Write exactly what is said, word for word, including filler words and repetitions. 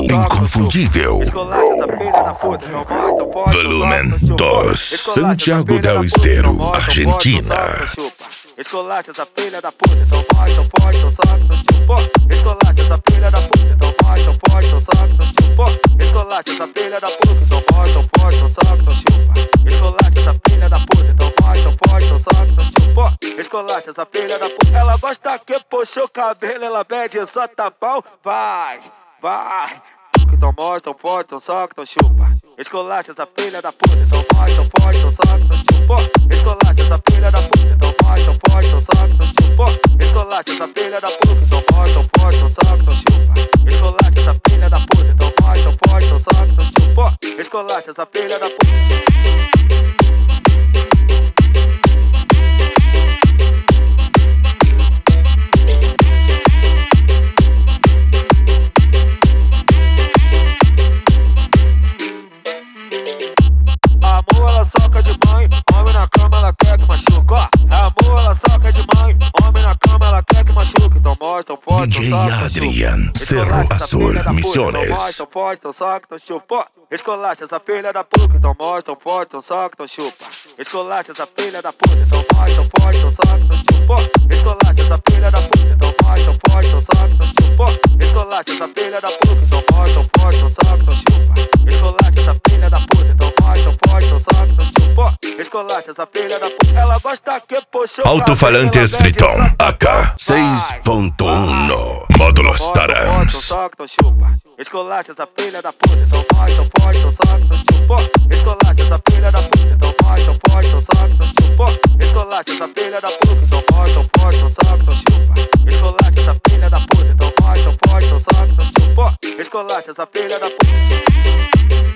inconfundível. Volumen dois, Santiago del Estero, Argentina. Escolacha essa filha da puta, então vai, então pode, então saca, então chupa. Escolacha essa filha da puta, então vai, então pode, então saca, então chupa. Escolacha essa filha da puta, então vai, então pode, então saca, então chupa. Escolacha essa filha da puta, então vai, então pode, então saca, então chupa. Escolacha essa filha da puta, ela gosta que puxou o cabelo, ela pede só tapão, vai, vai. Então mostra, então pode, então saca, então chupa. Escolacha essa filha da puta, então vai, então pode, então saca, então chupa. Escolacha essa filha da puta, então vai, então pode, então saca, então chupa. Escolacha essa filha da puta, então vai, então pode, então saca, então chupa. Escolacha essa filha da puta, então vai, então pode, então saca, então chupa. Escolacha essa filha da puta. Amor, ela soca de banho, homem na cama, ela quer que machuca, ó. Amor, ela soca de banho, homem na cama, ela quer que machuca. Então mostra, então pode, D J então saca, Adrian, Cerro Azul, Misiones. Então mostra, então pode, então saca, então chupa. Escolacha essa filha da puta, então mostra, então pode, então saca, então chupa. Escolacha essa filha da puta, então vai, então pode, então saca, então chupa. Escolacha essa filha da puta, então vai, então pode, então saca, então chupa. Escolacha essa filha da puta, então vai, então pode, então saca, então chupa. Escolacha essa filha da puta, então vai, então pode, então saca, então chupa. Escolacha essa filha da puta, ela gosta que puxou. Alto-falantes Triton A K seis ponto um, módulos Tarangs. Escolacha essa filha da puta, então vai, então pode, então saca, então chupa. Escolacha essa filha da puta, então vai, então pode, então saca, então chupa. Escolacha essa filha da puta, então vai, então pode, então saca, então chupa. Escolacha essa filha da puta, então vai, então pode, então saca, então chupa. Escolacha essa filha da puta.